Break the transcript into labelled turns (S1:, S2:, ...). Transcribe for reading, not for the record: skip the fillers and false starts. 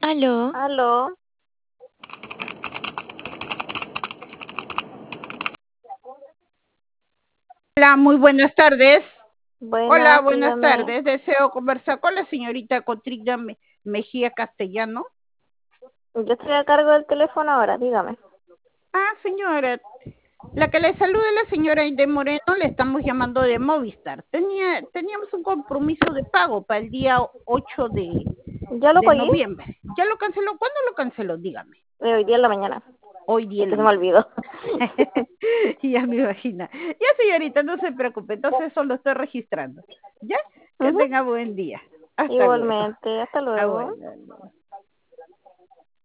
S1: Aló,
S2: Aló,
S3: Hola, muy buenas tardes. Hola,
S2: buenas,
S3: buenas
S2: dígame.
S3: tardes. Deseo conversar con la señorita Cotrina Mejía Castellano.
S2: Yo estoy a cargo del teléfono ahora, dígame.
S3: Señora, la que le saluda es la señora Aide Moreno, le estamos llamando de Movistar. Teníamos un compromiso de pago para el día 8
S2: ¿Ya lo
S3: de
S2: pagué?
S3: noviembre. ¿Ya lo canceló? ¿Cuándo lo canceló? Dígame.
S2: Hoy día en la mañana.
S3: Hoy día
S2: Es
S3: en
S2: que
S3: la
S2: se me
S3: mañana.
S2: olvidó.
S3: Ya me imagino. Ya, señorita, no se preocupe, entonces eso lo estoy registrando. ¿Ya? Que
S2: Ujú.
S3: tenga buen día. Hasta luego.
S2: Igualmente, hasta
S3: Ah,
S2: luego.
S3: bueno.